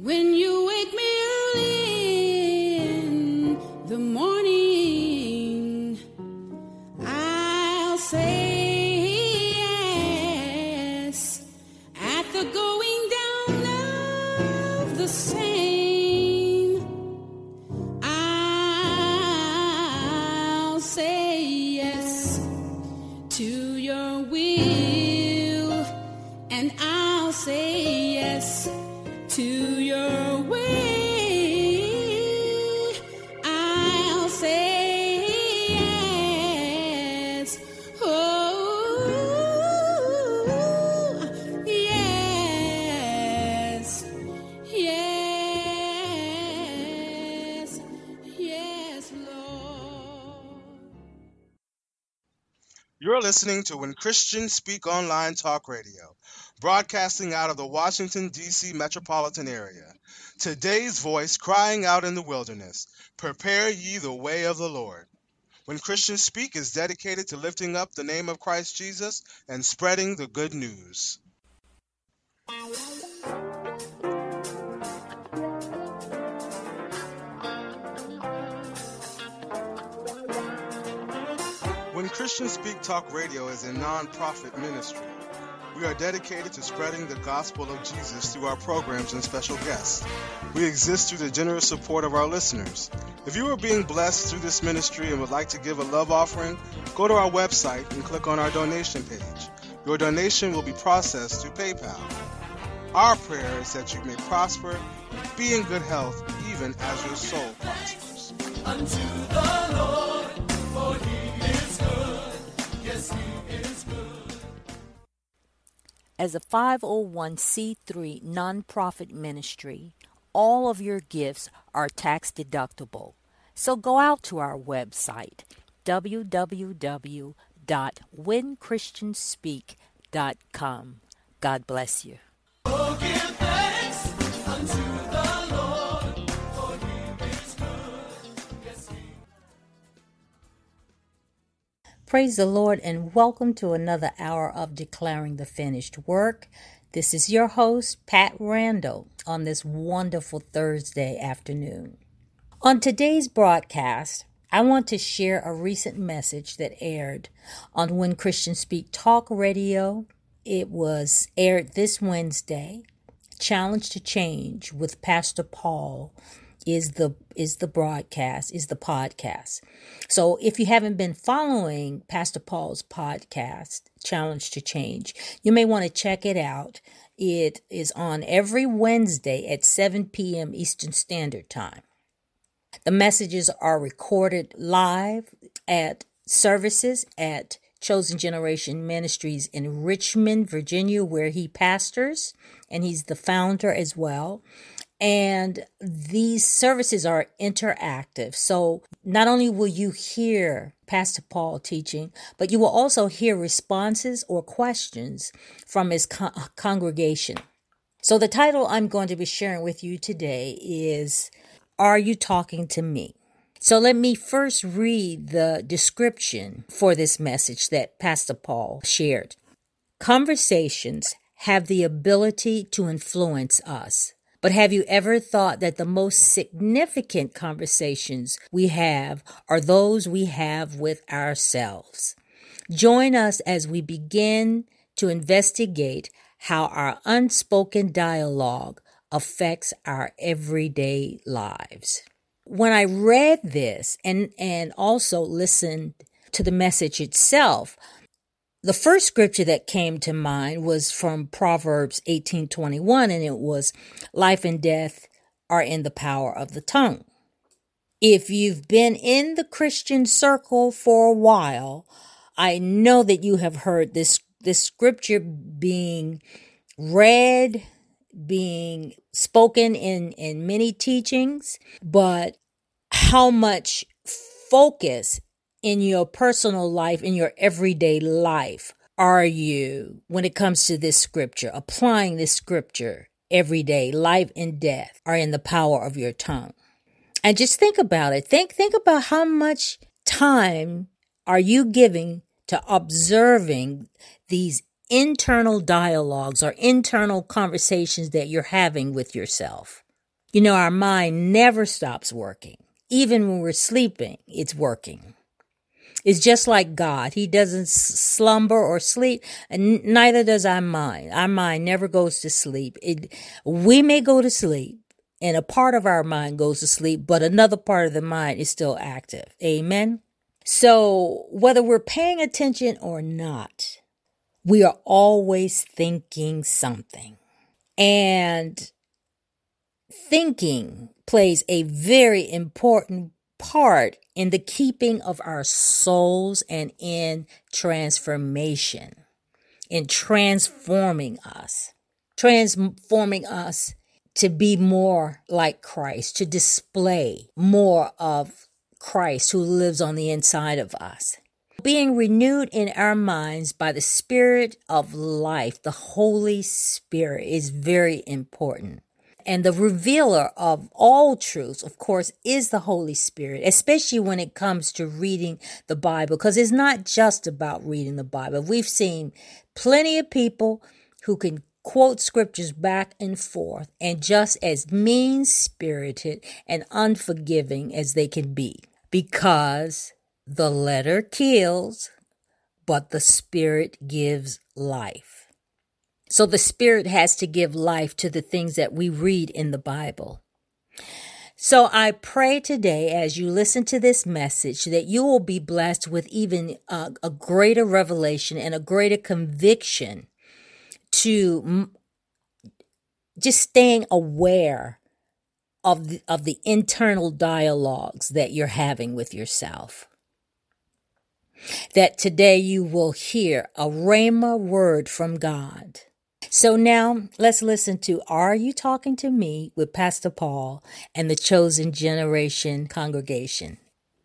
When you wake me early in the morning, I'll say yes. At the going down of the same, I'll say yes to your will, and I'll say yes to your way. I'll say yes. Oh, yes. Yes. Yes, Lord. You're listening to When Christians Speak Online Talk Radio, broadcasting out of the Washington, D.C. metropolitan area. Today's voice crying out in the wilderness, prepare ye the way of the Lord. When Christians Speak is dedicated to lifting up the name of Christ Jesus and spreading the good news. When Christians Speak Talk Radio is a non-profit ministry. We are dedicated to spreading the gospel of Jesus through our programs and special guests. We exist through the generous support of our listeners. If you are being blessed through this ministry and would like to give a love offering, go to our website and click on our donation page. Your donation will be processed through PayPal. Our prayer is that you may prosper, be in good health, even as your soul prospers. Unto the Lord, for he is good. Yes, he is good. As a 501c3 nonprofit ministry, all of your gifts are tax deductible. So go out to our website, www.whenchristianspeak.com. God bless you. Oh, give thanks unto the Lord, for he is good. Yes, he Praise the Lord and welcome to another hour of Declaring the Finished Work. This is your host, Pat Randall, on this wonderful Thursday afternoon. On today's broadcast, I want to share a recent message that aired on When Christians Speak Talk Radio. It was aired this Wednesday. Challenge to Change with Pastor Paul is the podcast. So if you haven't been following Pastor Paul's podcast, Challenge to Change, you may want to check it out. It is on every Wednesday at 7 p.m. Eastern Standard Time. The messages are recorded live at services at Chosen Generation Ministries in Richmond, Virginia, where he pastors, and he's the founder as well. And these services are interactive. So not only will you hear Pastor Paul teaching, but you will also hear responses or questions from his congregation. So the title I'm going to be sharing with you today is, Are You Talking to Me? So let me first read the description for this message that Pastor Paul shared. Conversations have the ability to influence us. But have you ever thought that the most significant conversations we have are those we have with ourselves? Join us as we begin to investigate how our unspoken dialogue affects our everyday lives. When I read this and also listened to the message itself, the first scripture that came to mind was from Proverbs 18:21, and it was, life and death are in the power of the tongue. If you've been in the Christian circle for a while, I know that you have heard this scripture being read, being spoken in many teachings, but how much focus in your personal life, in your everyday life, are you when it comes to this scripture, applying this scripture every day? Life and death are in the power of your tongue. And just think about it. Think about how much time are you giving to observing these internal dialogues or internal conversations that you're having with yourself. You know, our mind never stops working. Even when we're sleeping, it's working. It's just like God. He doesn't slumber or sleep, and neither does our mind. Our mind never goes to sleep. We may go to sleep, and a part of our mind goes to sleep, but another part of the mind is still active. Amen? So whether we're paying attention or not, we are always thinking something. And thinking plays a very important part in the keeping of our souls and in transformation, in transforming us to be more like Christ, to display more of Christ who lives on the inside of us. Being renewed in our minds by the Spirit of life, the Holy Spirit, is very important. And the revealer of all truths, of course, is the Holy Spirit, especially when it comes to reading the Bible, because it's not just about reading the Bible. We've seen plenty of people who can quote scriptures back and forth and just as mean-spirited and unforgiving as they can be, because the letter kills, but the Spirit gives life. So the Spirit has to give life to the things that we read in the Bible. So I pray today, as you listen to this message, that you will be blessed with even a greater revelation and a greater conviction to just staying aware of the internal dialogues that you're having with yourself. That today you will hear a rhema word from God. So now let's listen to Are You Talking to Me with Pastor Paul and the Chosen Generation congregation.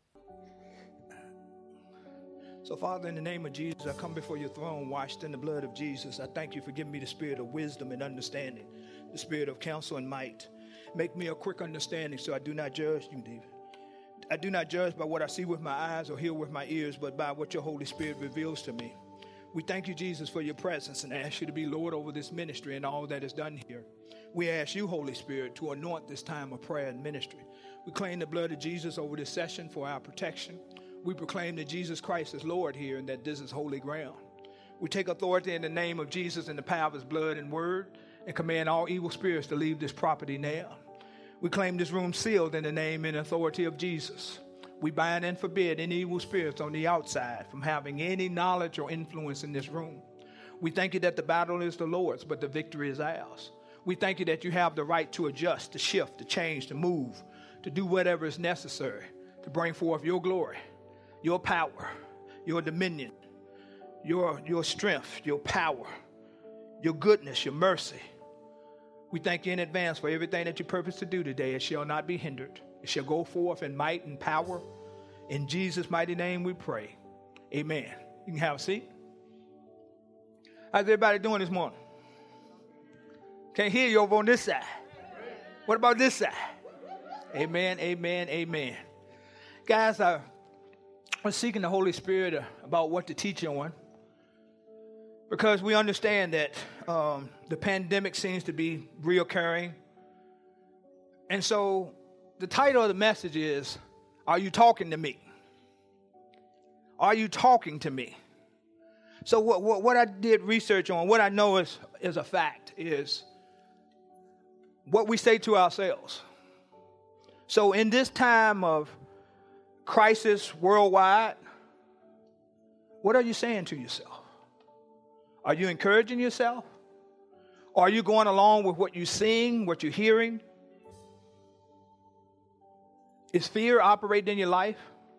So, Father, in the name of Jesus, I come before your throne, washed in the blood of Jesus. I thank you for giving me the spirit of wisdom and understanding, the spirit of counsel and might. Make me a quick understanding so I do not judge you, David. I do not judge by what I see with my eyes or hear with my ears, but by what your Holy Spirit reveals to me. We thank you, Jesus, for your presence and ask you to be Lord over this ministry and all that is done here. We ask you, Holy Spirit, to anoint this time of prayer and ministry. We claim the blood of Jesus over this session for our protection. We proclaim that Jesus Christ is Lord here and that this is holy ground. We take authority in the name of Jesus and the power of his blood and word and command all evil spirits to leave this property now. We claim this room sealed in the name and authority of Jesus. We bind and forbid any evil spirits on the outside from having any knowledge or influence in this room. We thank you that the battle is the Lord's, but the victory is ours. We thank you that you have the right to adjust, to shift, to change, to move, to do whatever is necessary to bring forth your glory, your power, your dominion, your strength, your power, your goodness, your mercy. We thank you in advance for everything that you purpose to do today. It shall not be hindered. It shall go forth in might and power. In Jesus' mighty name we pray. Amen. You can have a seat. How's everybody doing this morning? Can't hear you over on this side. What about this side? Amen, amen, amen. Guys, I was seeking the Holy Spirit about what to teach on, because we understand that the pandemic seems to be reoccurring. And so the title of the message is, Are You Talking to Me? Are you talking to me? So what I did research on, what I know is a fact, is what we say to ourselves. So in this time of crisis worldwide, what are you saying to yourself? Are you encouraging yourself? Or are you going along with what you're seeing, what you're hearing? Is fear operating in your life?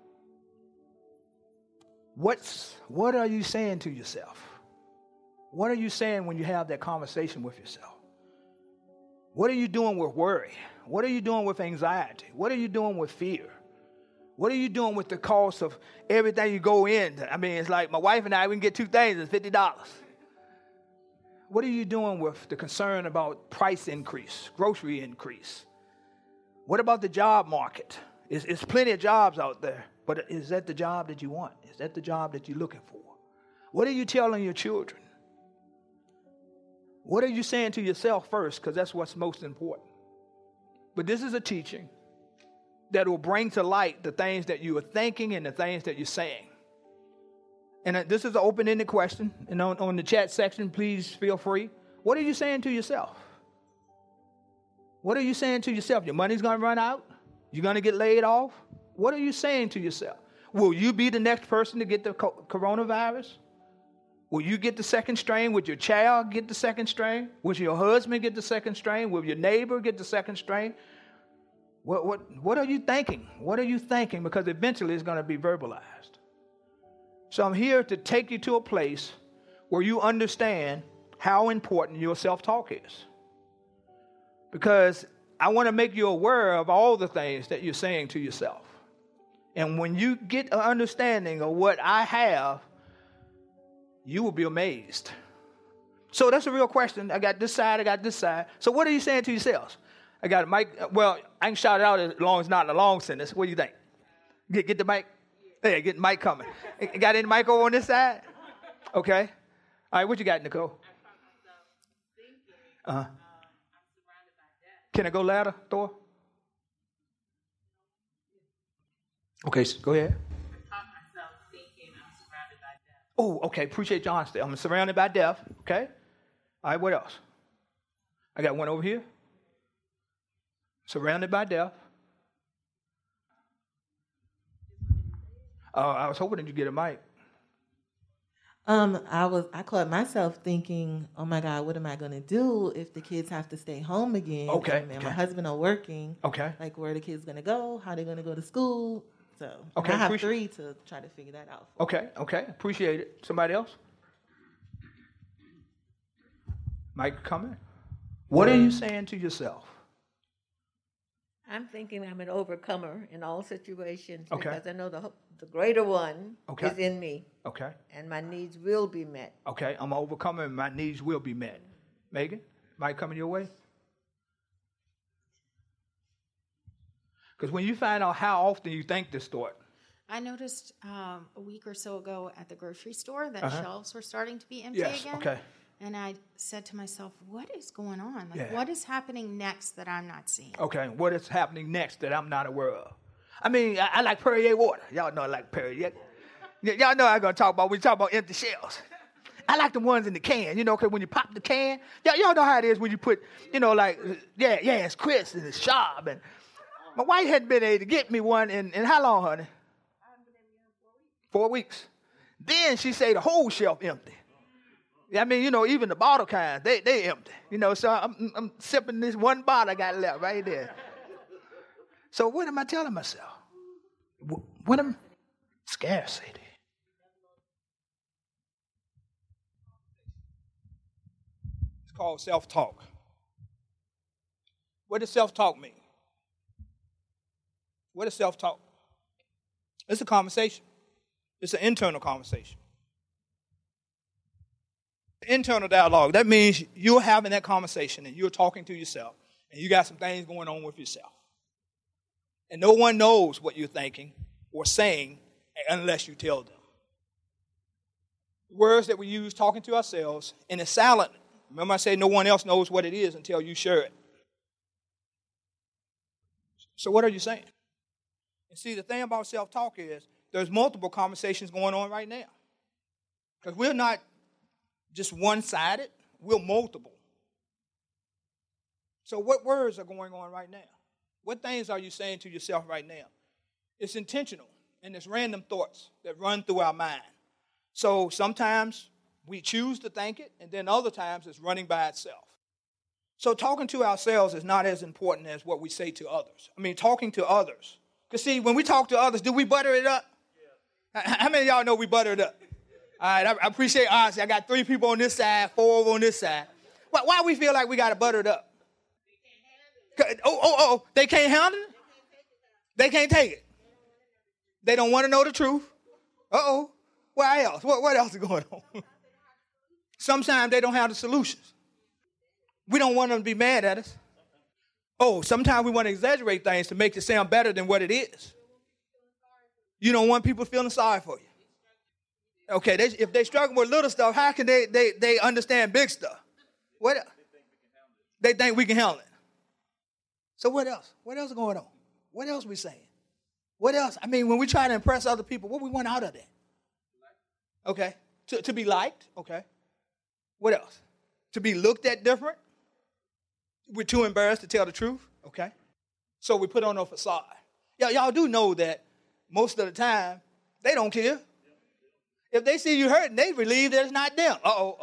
What are you saying to yourself? What are you saying when you have that conversation with yourself? What are you doing with worry? What are you doing with anxiety? What are you doing with fear? What are you doing with the cost of everything you go in? I mean, it's like my wife and I, we can get two things, it's $50. What are you doing with the concern about price increase, grocery increase? What about the job market? There's plenty of jobs out there, but is that the job that you want? Is that the job that you're looking for? What are you telling your children? What are you saying to yourself first? Because that's what's most important. But this is a teaching that will bring to light the things that you are thinking and the things that you're saying. And this is an open-ended question. And on the chat section, please feel free. What are you saying to yourself? What are you saying to yourself? Your money's going to run out? You're going to get laid off? What are you saying to yourself? Will you be the next person to get the coronavirus? Will you get the second strain? Will your child get the second strain? Will your husband get the second strain? Will your neighbor get the second strain? What are you thinking? What are you thinking? Because eventually it's going to be verbalized. So I'm here to take you to a place where you understand how important your self-talk is. Because I want to make you aware of all the things that you're saying to yourself. And when you get an understanding of what I have, you will be amazed. So that's a real question. I got this side, I got this side. So what are you saying to yourselves? I got a mic. Well, I can shout it out as long as it's not in a long sentence. What do you think? Get the mic? Hey, get the mic coming. Got any mic over on this side? Okay. All right, what you got, Nicole? Can I go louder, Thor? Okay, so go ahead. Oh, okay. Appreciate your honesty. I'm surrounded by death. Okay. All right, what else? I got one over here. Surrounded by death. I was hoping that you get a mic. I caught myself thinking, oh my God, what am I going to do if the kids have to stay home again? Okay. And my husband are working. Okay. Like, where are the kids going to go? How are they going to go to school? So okay, I have 3 to try to figure that out. Okay. Appreciate it. Somebody else? Mike, coming. What are you saying to yourself? I'm thinking I'm an overcomer in all situations Okay. because I know the greater one Okay. is in me. Okay. And my needs will be met. Okay, I'm an overcomer and my needs will be met. Megan, Mike coming your way? Because when you find out how often you think this thought. I noticed a week or so ago at the grocery store that shelves were starting to be empty Yes, again. okay. And I said to myself, what is going on? Like, what is happening next that I'm not seeing? Okay, what is happening next that I'm not aware of? I mean, I like Perrier water. Y'all know I like Perrier. Y'all know I'm going to talk about when we talk about empty shells. I like the ones in the can, because when you pop the can, y'all know how it is when you put, it's Chris and it's Sharp. And my wife hadn't been able to get me one in how long, honey? 4 weeks. Then she said the whole shelf empty. I mean, even the bottle kinds, they empty. So I'm sipping this one bottle I got left right there. So what am I telling myself? What am scarcity? It's called self-talk. What does self-talk mean? What is self-talk? It's a conversation. It's an internal conversation. Internal dialogue, that means you're having that conversation and you're talking to yourself and you got some things going on with yourself. And no one knows what you're thinking or saying unless you tell them. Words that we use talking to ourselves, and it's silent. Remember I said no one else knows what it is until you share it. So what are you saying? And see, the thing about self-talk is there's multiple conversations going on right now. Because we're not just one-sided, we're multiple. So what words are going on right now? What things are you saying to yourself right now? It's intentional, and it's random thoughts that run through our mind. So sometimes we choose to think it, and then other times it's running by itself. So talking to ourselves is not as important as what we say to others. I mean, talking to others. Because see, when we talk to others, do we butter it up? How many of y'all know we butter it up? All right, I appreciate honesty. I got 3 people on this side, 4 over on this side. Why we feel like we got to butter it up? They can't handle it? They can't take it. They don't want to know the truth. Why else? What else is going on? Sometimes they don't have the solutions. We don't want them to be mad at us. Sometimes we want to exaggerate things to make it sound better than what it is. You don't want people feeling sorry for you. Okay, if they struggle with little stuff, how can they understand big stuff? What? They think we can handle it. So what else? What else is going on? What else we saying? What else? I mean, when we try to impress other people, what we want out of that? Okay. To be liked. Okay. What else? To be looked at different. We're too embarrassed to tell the truth. Okay. So we put on a facade. Y'all do know that most of the time, they don't care. If they see you hurting, they believe that it's not them.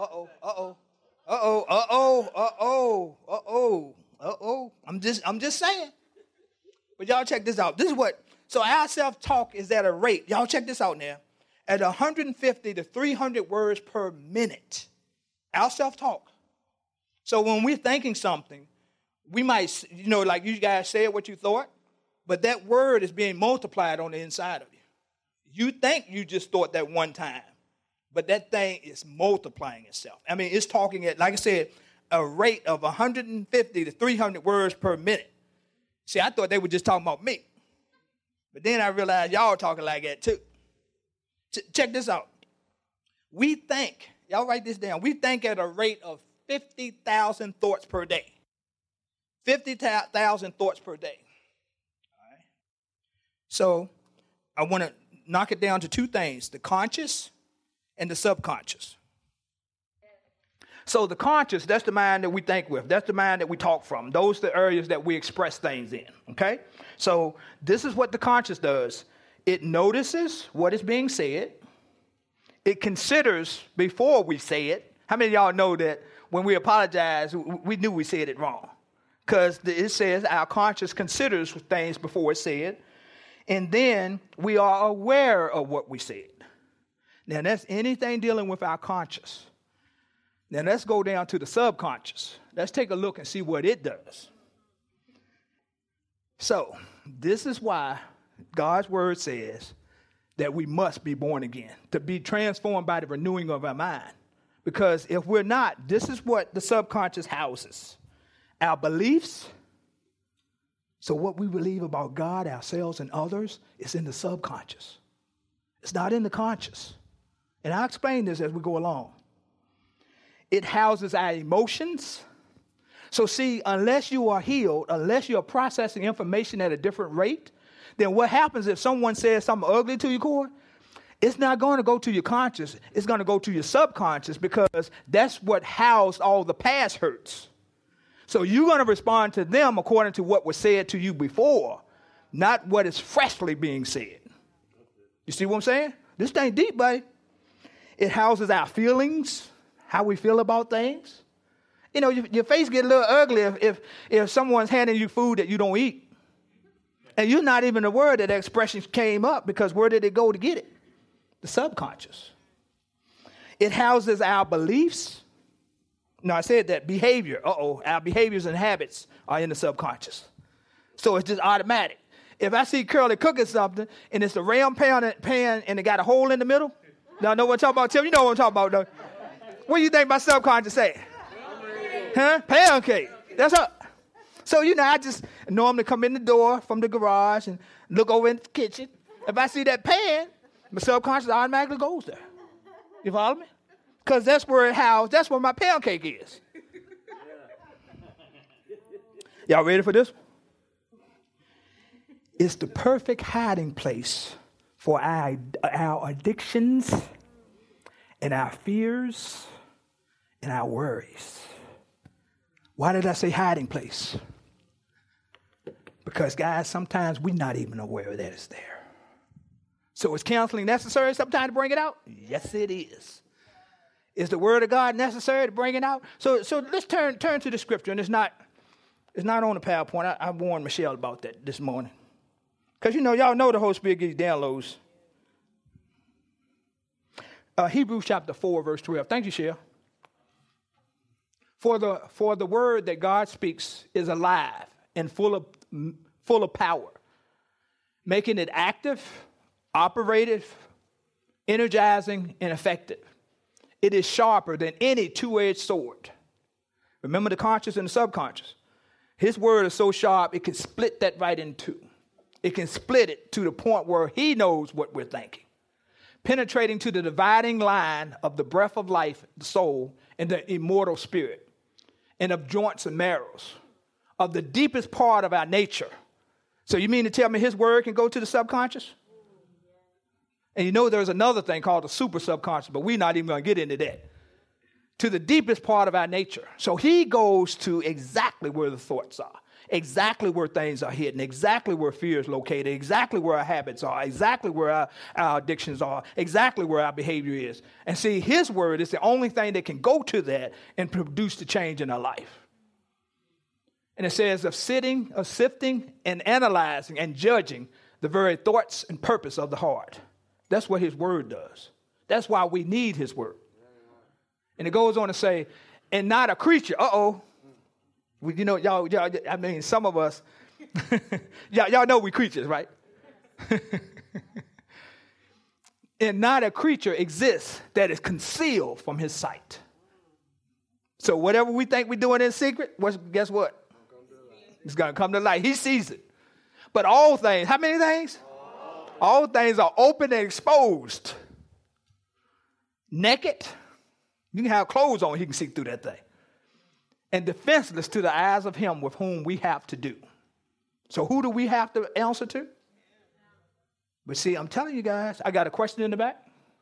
I'm just saying. But y'all check this out. This is what, so our self-talk is at a rate. Y'all check this out now. At 150 to 300 words per minute. Our self-talk. So when we're thinking something, we might, like you guys said what you thought, but that word is being multiplied on the inside of you. You think you just thought that one time, but that thing is multiplying itself. I mean, it's talking at, like I said, a rate of 150 to 300 words per minute. See, I thought they were just talking about me. But then I realized y'all are talking like that too. Check this out. We think, y'all write this down, we think at a rate of 50,000 thoughts per day. 50,000 thoughts per day. All right. So I want to knock it down to two things, the conscious and the subconscious. So the conscious, that's the mind that we think with. That's the mind that we talk from. Those are the areas that we express things in, okay? So this is what the conscious does. It notices what is being said. It considers before we say it. How many of y'all know that when we apologize, we knew we said it wrong? Because it says our conscious considers things before it's said. And then we are aware of what we said. Now, that's anything dealing with our conscious. Now, let's go down to the subconscious. Let's take a look and see what it does. So, this is why God's word says that we must be born again, to be transformed by the renewing of our mind. Because if we're not, this is what the subconscious houses. Our beliefs. So what we believe about God, ourselves, and others is in the subconscious. It's not in the conscious. And I'll explain this as we go along. It houses our emotions. So see, unless you are healed, unless you're processing information at a different rate, then what happens if someone says something ugly to you, Corey? It's not going to go to your conscious. It's going to go to your subconscious because that's what housed all the past hurts. So you're going to respond to them according to what was said to you before, not what is freshly being said. You see what I'm saying? This thing deep, buddy. It houses our feelings, how we feel about things. You know, your face get a little ugly if someone's handing you food that you don't eat. And you're not even aware that expression came up because where did it go to get it? The subconscious. It houses our beliefs. No, I said that behavior. Our behaviors and habits are in the subconscious. So it's just automatic. If I see Curly cooking something and it's a round pan and it got a hole in the middle, y'all know what I'm talking about, Tim? You know what I'm talking about, though. What do you think my subconscious say? Huh? Pound cake. That's up. So, I just normally come in the door from the garage and look over in the kitchen. If I see that pan, my subconscious automatically goes there. You follow me? Because that's where it housed. That's where my pound cake is. Y'all ready for this? It's the perfect hiding place for our addictions and our fears and our worries. Why did I say hiding place? Because, guys, sometimes we're not even aware that it's there. So is counseling necessary sometimes to bring it out? Yes, it is. Is the word of God necessary to bring it out? So let's turn to the scripture, and it's not on the PowerPoint. I warned Michelle about that this morning. Because, y'all know the Holy Spirit gives downloads. Hebrews chapter 4, verse 12. Thank you, Shell. For the word that God speaks is alive and full of power, making it active, operative, energizing, and effective. It is sharper than any two-edged sword. Remember the conscious and the subconscious. His word is so sharp, it can split that right in two. It can split it to the point where he knows what we're thinking. Penetrating to the dividing line of the breath of life, the soul, and the immortal spirit, and of joints and marrows, of the deepest part of our nature. So you mean to tell me his word can go to the subconscious? And you know there's another thing called the super subconscious, but we're not even going to get into that. To the deepest part of our nature. So he goes to exactly where the thoughts are, exactly where things are hidden, exactly where fear is located, exactly where our habits are, exactly where our addictions are, exactly where our behavior is. And see, his word is the only thing that can go to that and produce the change in our life. And it says of sifting and analyzing and judging the very thoughts and purpose of the heart. That's what his word does. That's why we need his word. And it goes on to say, and not a creature. You know, y'all, I mean, some of us, y'all know we creatures, right? And not a creature exists that is concealed from his sight. So whatever we think we're doing in secret, guess what? It's going to come to light. He sees it. But all things, how many things? All things are open and exposed. Naked. You can have clothes on, he can see through that thing. And defenseless to the eyes of him with whom we have to do. So who do we have to answer to? But see, I'm telling you guys, I got a question in the back.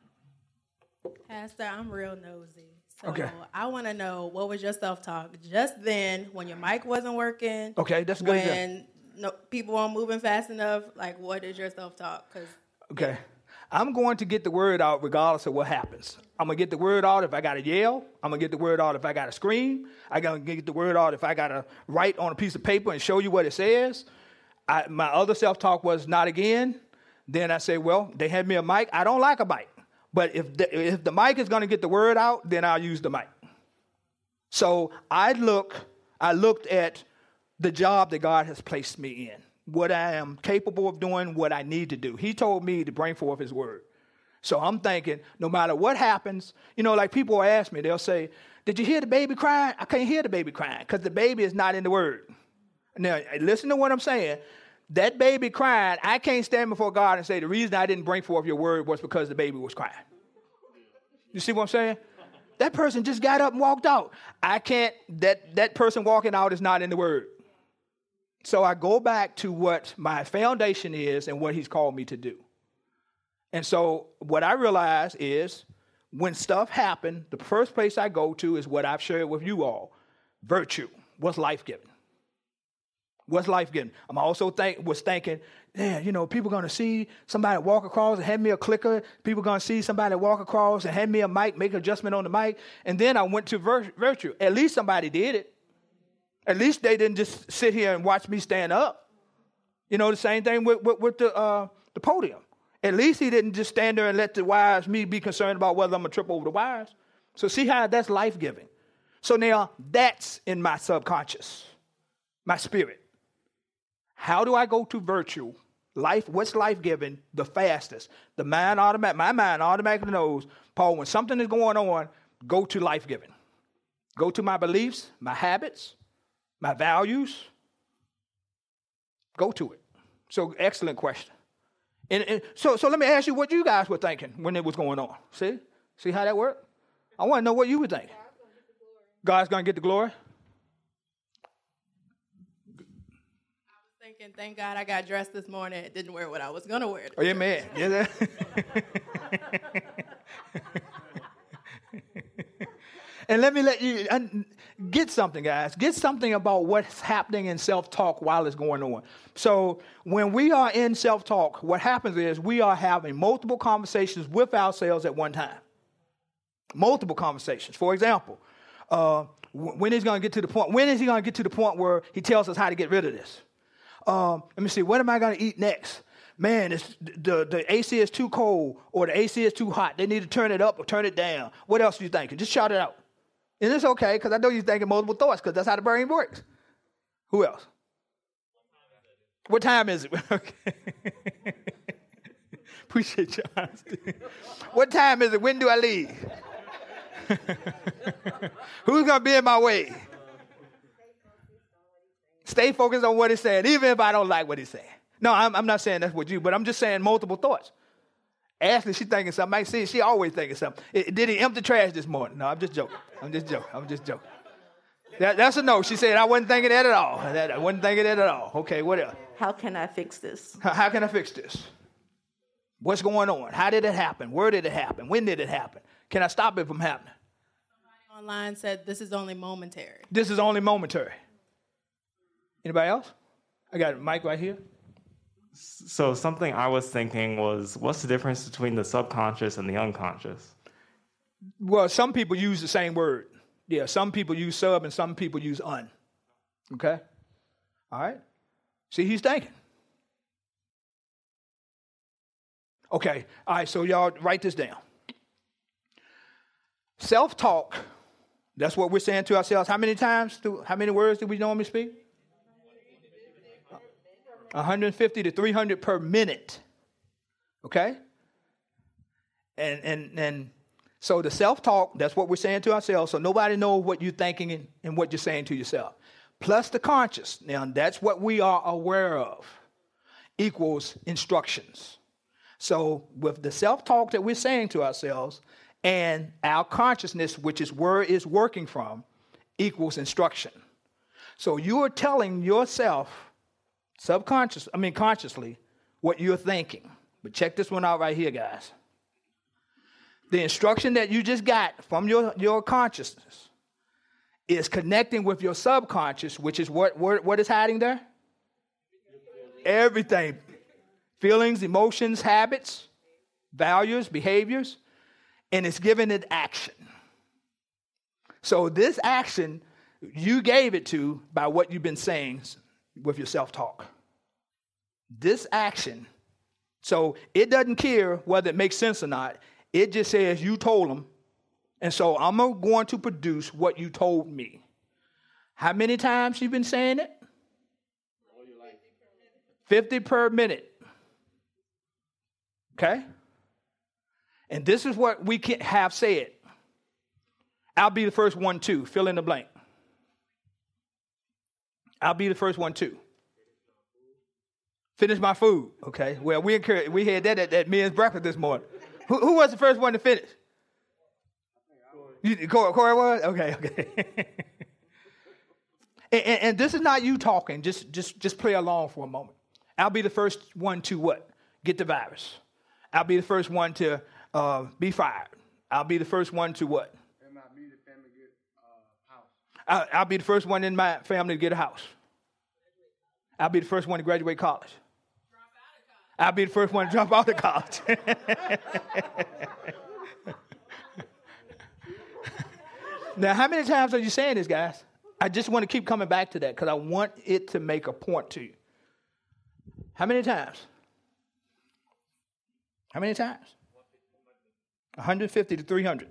Pastor, I'm real nosy. So Okay. I want to know, what was your self-talk just then when your mic wasn't working? Okay, that's good. When people weren't moving fast enough, like, what is your self-talk? Okay. I'm going to get the word out regardless of what happens. I'm going to get the word out if I got to yell. I'm going to get the word out if I got to scream. I'm going to get the word out if I got to write on a piece of paper and show you what it says. My other self-talk was not again. Then I say, well, they had me a mic. I don't like a mic. But if the mic is going to get the word out, then I'll use the mic. So I looked at the job that God has placed me in, what I am capable of doing, what I need to do. He told me to bring forth his word. So I'm thinking, no matter what happens, you know, like people will ask me, they'll say, did you hear the baby crying? I can't hear the baby crying because the baby is not in the word. Now, listen to what I'm saying. That baby crying, I can't stand before God and say, the reason I didn't bring forth your word was because the baby was crying. You see what I'm saying? That person just got up and walked out. I can't, that person walking out is not in the word. So I go back to what my foundation is and what he's called me to do. And so what I realize is when stuff happens, the first place I go to is what I've shared with you all, virtue. What's life-giving? What's life-giving? I'm also thinking, yeah, you know, people going to see somebody walk across and hand me a clicker. People going to see somebody walk across and hand me a mic, make an adjustment on the mic. And then I went to virtue. At least somebody did it. At least they didn't just sit here and watch me stand up. You know, the same thing with the podium. At least he didn't just stand there and let the wires, me be concerned about whether I'm going to trip over the wires. So see how that's life-giving. So now that's in my subconscious, my spirit. How do I go to virtue? Life, what's life-giving? The fastest. My mind automatically knows, Paul, when something is going on, go to life-giving. Go to my beliefs, my habits, my values. Go to it. So excellent question. And so let me ask you what you guys were thinking when it was going on. See how that worked? I want to know what you were thinking. God's going to get the glory? Thinking, thank God I got dressed this morning and didn't wear what I was going to wear. Oh, yeah, man. Yeah. And let me let you get something, guys. Get something about what's happening in self-talk while it's going on. So when we are in self-talk, what happens is we are having multiple conversations with ourselves at one time. Multiple conversations. For example, when is he going to get to the point? When is he going to get to the point where he tells us how to get rid of this? Let me see. What am I going to eat next? Man, the AC is too cold or the AC is too hot. They need to turn it up or turn it down. What else are you thinking? Just shout it out. And it's okay because I know you're thinking multiple thoughts because that's how the brain works. Who else? What time is it? Okay. Appreciate your honesty. What time is it? When do I leave? Who's going to be in my way? Stay focused on what he's saying, even if I don't like what he's saying. No, I'm not saying that's what you, but I'm just saying multiple thoughts. Ashley, she's thinking something. I see she always thinking something. Did he empty trash this morning? No, I'm just joking. I'm just joking. That's a no. She said, I wasn't thinking that at all. I wasn't thinking that at all. Okay, what else? How can I fix this? How can I fix this? What's going on? How did it happen? Where did it happen? When did it happen? Can I stop it from happening? Somebody online said this is only momentary. This is only momentary. Anybody else? I got a mic right here. So something I was thinking was, what's the difference between the subconscious and the unconscious? Well, some people use the same word. Yeah, some people use sub and some people use un. Okay? All right? See, he's thinking. Okay, all right, so y'all write this down. Self-talk, that's what we're saying to ourselves. How many words do we normally speak? 150 to 300 per minute. Okay? And so the self-talk, that's what we're saying to ourselves, so nobody knows what you're thinking and what you're saying to yourself. Plus the conscious, now that's what we are aware of, equals instructions. So with the self-talk that we're saying to ourselves and our consciousness, which is where it's working from, equals instruction. So you are telling yourself consciously what you're thinking. But check this one out right here, guys. The instruction that you just got from your consciousness is connecting with your subconscious, which is what is hiding there? Everything. Feelings, emotions, habits, values, behaviors, and it's giving it action. So this action, you gave it to by what you've been saying with your self-talk. This action, so it doesn't care whether it makes sense or not. It just says you told them, and so I'm going to produce what you told me. How many times you've been saying it? 50 per minute. Okay? And this is what we can have said. I'll be the first one too. Fill in the blank. I'll be the first one too. Finish my food. Okay. Well, we had that at that men's breakfast this morning. Who was the first one to finish? Corey was? Okay. and this is not you talking. Just play along for a moment. I'll be the first one to what? Get the virus. I'll be the first one to be fired. I'll be the first one to what? In my immediate family get a house. I'll be the first one in my family to get a house. I'll be the first one to graduate college. I'll be the first one to drop out of college. Now, how many times are you saying this, guys? I just want to keep coming back to that because I want it to make a point to you. How many times? How many times? 150 to 300.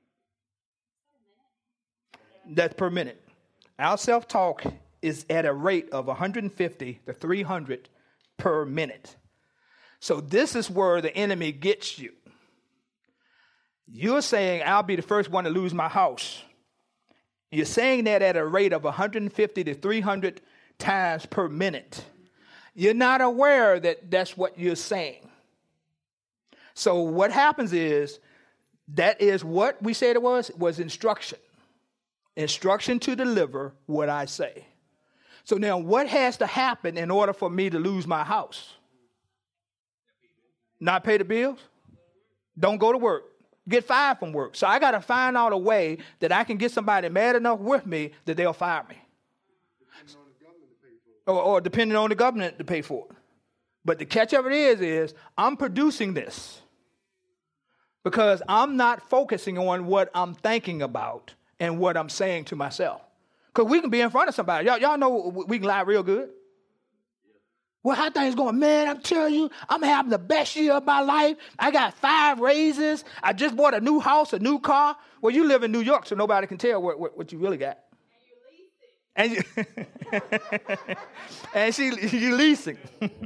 That's per minute. Our self-talk is at a rate of 150 to 300 per minute. So this is where the enemy gets you. You're saying, I'll be the first one to lose my house. You're saying that at a rate of 150 to 300 times per minute. You're not aware that that's what you're saying. So what happens is, that is what we said it was instruction. Instruction to deliver what I say. So now what has to happen in order for me to lose my house? Not pay the bills? Don't go to work. Get fired from work. So I got to find out a way that I can get somebody mad enough with me that they'll fire me. Or depending on the government to pay for it. But the catch of it is I'm producing this. Because I'm not focusing on what I'm thinking about and what I'm saying to myself. Because we can be in front of somebody. Y'all know we can lie real good. Well, how things going? Man, I'm telling you, I'm having the best year of my life. I got 5 raises. I just bought a new house, a new car. Well, you live in New York, so nobody can tell what you really got. And you and you leasing.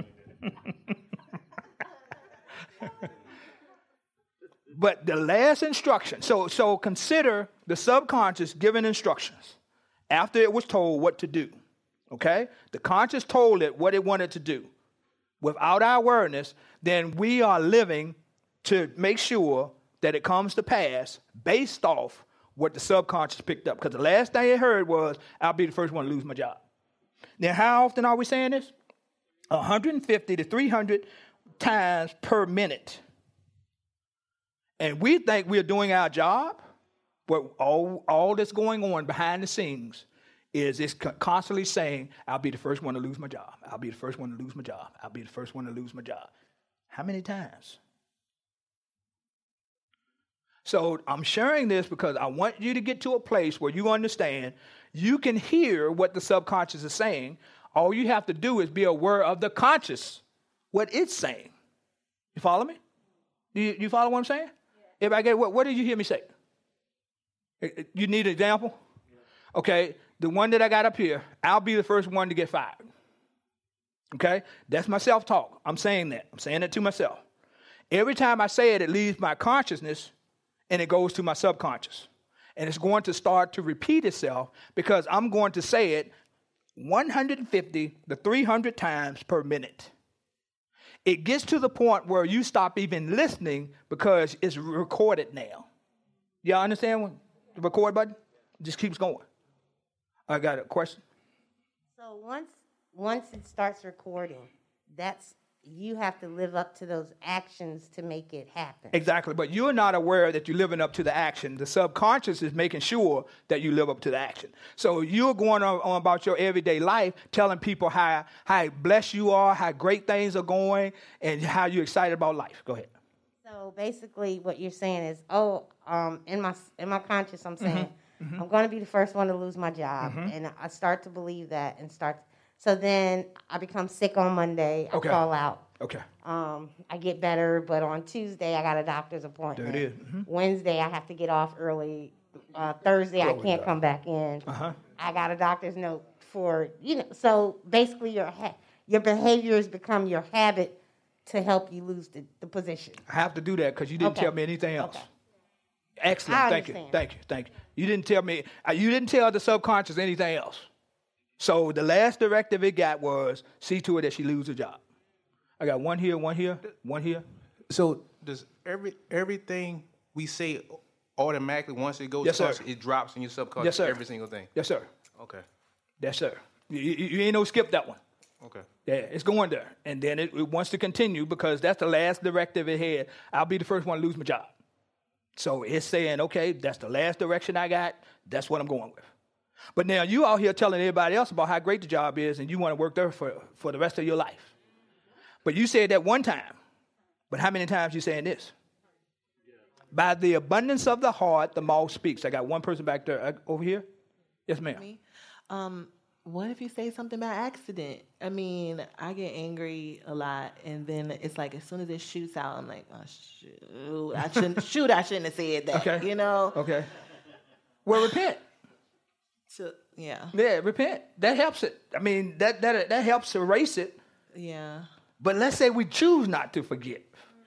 But the last instruction, so consider the subconscious giving instructions after it was told what to do, okay? The conscious told it what it wanted to do. Without our awareness, then we are living to make sure that it comes to pass based off what the subconscious picked up. Because the last thing it heard was, I'll be the first one to lose my job. Now, how often are we saying this? 150 to 300 times per minute. And we think we're doing our job, but all that's going on behind the scenes is it's constantly saying, I'll be the first one to lose my job. I'll be the first one to lose my job. I'll be the first one to lose my job. How many times? So I'm sharing this because I want you to get to a place where you understand you can hear what the subconscious is saying. All you have to do is be aware of the conscious, what it's saying. You follow me? You follow what I'm saying? Yeah. Everybody get what did you hear me say? You need an example? Yeah. Okay, the one that I got up here, I'll be the first one to get fired. Okay, that's my self-talk. I'm saying that. I'm saying it to myself. Every time I say it, it leaves my consciousness and it goes to my subconscious. And it's going to start to repeat itself because I'm going to say it 150 to 300 times per minute. It gets to the point where you stop even listening because it's recorded now. Y'all understand what the record button? It just keeps going. I got a question. So once it starts recording, you have to live up to those actions to make it happen. Exactly, but you're not aware that you're living up to the action. The subconscious is making sure that you live up to the action. So you're going on about your everyday life, telling people how blessed you are, how great things are going, and how you're excited about life. Go ahead. So basically what you're saying is, in my conscious, I'm saying, Mm-hmm. I'm going to be the first one to lose my job. Mm-hmm. And I start to believe that so then I become sick on Monday. I call out. Okay. I get better, but on Tuesday I got a doctor's appointment. There it is. Mm-hmm. Wednesday I have to get off early. Thursday I can't come back in. Uh-huh. I got a doctor's note for, so basically your behaviors become your habit to help you lose the position. I have to do that because you didn't tell me anything else. Okay. Excellent. Thank you. You didn't tell me. You didn't tell the subconscious anything else. So the last directive it got was see to it that she loses her job. I got one here, one here, one here. So does everything we say automatically once it goes across, it drops in your subconscious? Yes, sir. Every single thing? Yes, sir. Okay. Yes, sir. You ain't no skip that one. Okay. Yeah, it's going there. And then it wants to continue because that's the last directive it had. I'll be the first one to lose my job. So it's saying, okay, that's the last direction I got. That's what I'm going with. But now you out here telling everybody else about how great the job is and you want to work there for the rest of your life. But you said that one time. But how many times you saying this? By the abundance of the heart, the mouth speaks. I got one person back there over here. Yes, ma'am. Me? What if you say something by accident? I mean, I get angry a lot, and then it's like as soon as it shoots out, I'm like, oh, shoot. I shouldn't have said that, Okay. Okay. Well, repent. Yeah, repent. That helps it. I mean, that helps erase it. Yeah. But let's say we choose not to forget.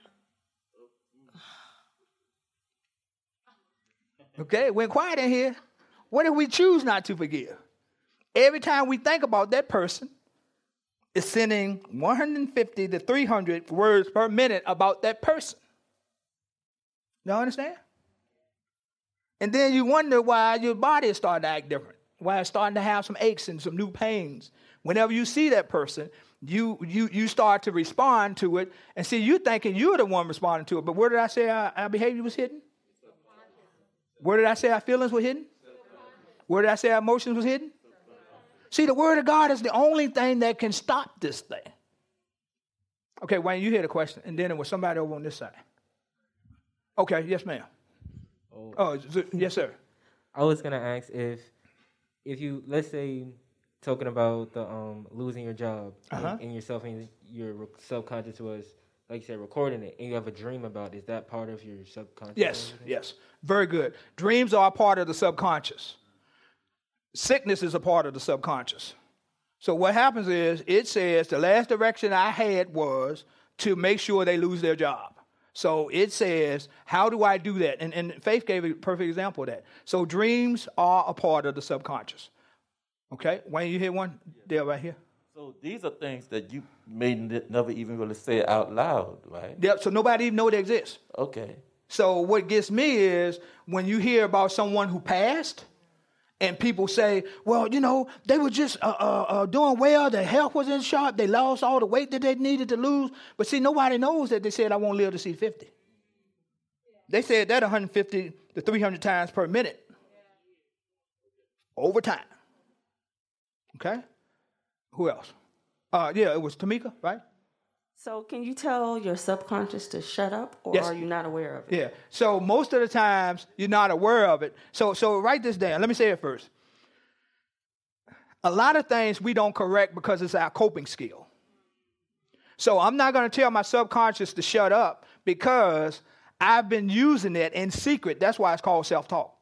Okay, we're quiet in here. What if we choose not to forgive? Every time we think about that person, it's sending 150 to 300 words per minute about that person. Y'all understand? And then you wonder why your body is starting to act different, why it's starting to have some aches and some new pains. Whenever you see that person, you start to respond to it. And see, you're thinking you're the one responding to it. But where did I say our behavior was hidden? Where did I say our feelings were hidden? Where did I say our emotions was hidden? See, the word of God is the only thing that can stop this thing. Okay, Wayne, you hear the question. And then there was somebody over on this side. Okay, yes, ma'am. Yes, sir. I was going to ask if you, let's say, talking about the losing your job and yourself and your subconscious was, like you said, recording it, and you have a dream about it. Is that part of your subconscious? Yes. Very good. Dreams are a part of the subconscious. Sickness is a part of the subconscious. So what happens is it says the last direction I had was to make sure they lose their job. So it says, how do I do that? And Faith gave a perfect example of that. So dreams are a part of the subconscious. Okay, Wayne, you hear one? There, right here. So these are things that you may never even really say out loud, right? Yeah, so nobody even know they exist. Okay. So what gets me is when you hear about someone who passed and people say, well, they were just doing well. Their health was in shape. They lost all the weight that they needed to lose. But see, nobody knows that they said, I won't live to see 50. They said that 150 to 300 times per minute over time. Okay? Who else? It was Tamika, right? So can you tell your subconscious to shut up, or Yes. are you not aware of it? Yeah. So most of the times you're not aware of it. So write this down. Let me say it first. A lot of things we don't correct because it's our coping skill. So I'm not going to tell my subconscious to shut up because I've been using it in secret. That's why it's called self-talk.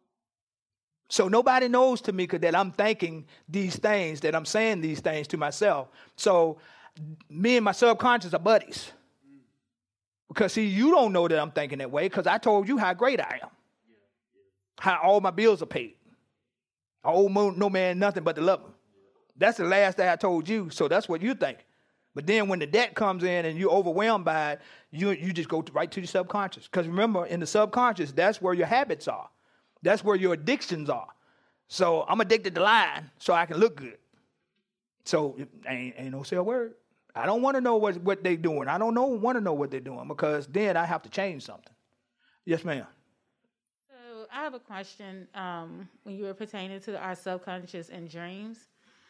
So nobody knows, Tamika, that I'm thinking these things, that I'm saying these things to myself. So me and my subconscious are buddies. Because, see, you don't know that I'm thinking that way because I told you how great I am. How all my bills are paid. I owe no man nothing but to love him. That's the last thing I told you, so that's what you think. But then when the debt comes in and you're overwhelmed by it, you just go right to your subconscious. Because remember, in the subconscious, that's where your habits are. That's where your addictions are. So I'm addicted to lying so I can look good. So ain't no say a word. I don't want to know what they're doing. I don't want to know what they're doing because then I have to change something. Yes, ma'am. So I have a question when you were pertaining to our subconscious and dreams.